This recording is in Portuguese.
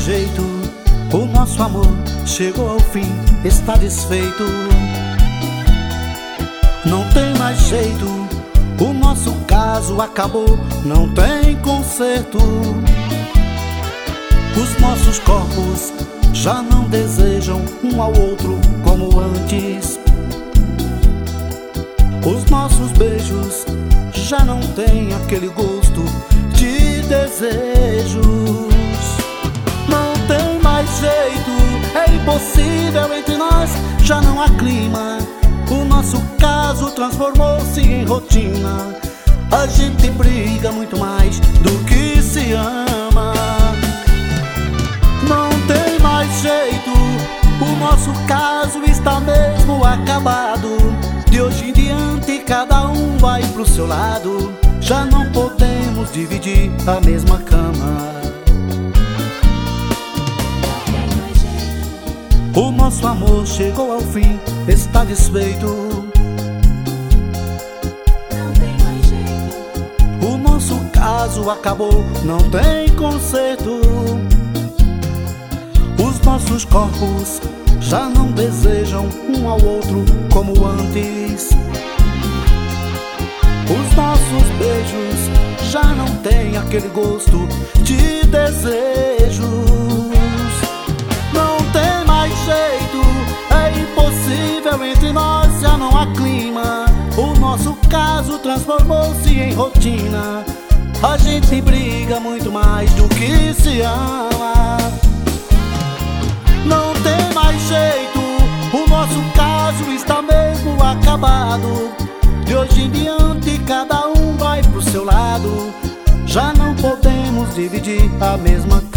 jeito, o nosso amor chegou ao fim, está desfeito. Não tem mais jeito, o nosso caso acabou, não tem conserto. Os nossos corpos já não desejam um ao outro como antes. Os nossos beijos já não têm aquele gosto de desejos. Não tem mais jeito, é impossível entre nós, já não há clima. O nosso caso transformou-se em rotina. A gente briga muito mais do que se ama. Não tem mais jeito, o nosso caso está mesmo acabado. De hoje em diante cada um vai pro seu lado. Já não podemos dividir a mesma cama. O nosso amor chegou ao fim, está desfeito. Não tem mais jeito, o nosso caso acabou, não tem conserto. Os nossos corpos já não desejam um ao outro como antes. Os nossos beijos já não têm aquele gosto de desejos. Não tem mais jeito, é impossível entre nós, já não há clima. O nosso caso transformou-se em rotina. A gente briga muito mais do que se ama. Não tem mais jeito, o nosso caso está mesmo acabado. De hoje em diante cada um vai pro seu lado. Já não podemos dividir a mesma